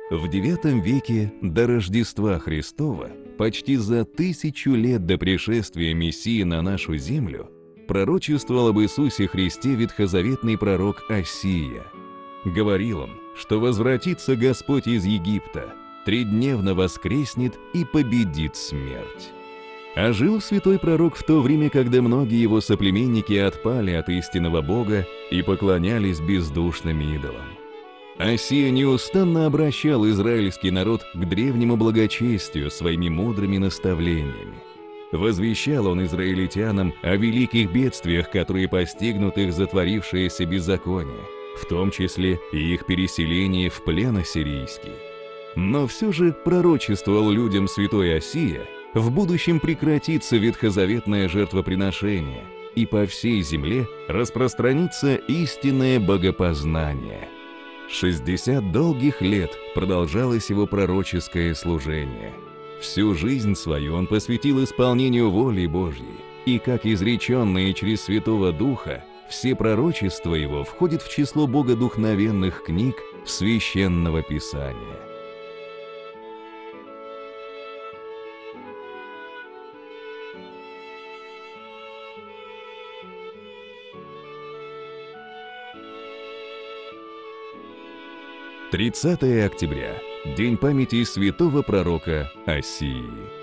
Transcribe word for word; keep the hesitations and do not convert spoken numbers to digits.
В девятом веке до Рождества Христова, почти за тысячу лет до пришествия Мессии на нашу землю, пророчествовал об Иисусе Христе ветхозаветный пророк Осия. Говорил он, что возвратится Господь из Египта, тридневно воскреснет и победит смерть. А жил святой пророк в то время, когда многие его соплеменники отпали от истинного Бога и поклонялись бездушным идолам. Осия неустанно обращал израильский народ к древнему благочестию своими мудрыми наставлениями. Возвещал он израильтянам о великих бедствиях, которые постигнут их затворившееся беззаконие, в том числе и их переселение в плен ассирийский. Но все же пророчествовал людям святой Осия: в будущем прекратится ветхозаветное жертвоприношение, и по всей земле распространится истинное богопознание. Шестьдесят долгих лет продолжалось его пророческое служение. Всю жизнь свою он посвятил исполнению воли Божьей, и, как изреченные через Святого Духа, все пророчества его входят в число богодухновенных книг Священного Писания. тридцатое октября – День памяти святого пророка Осии.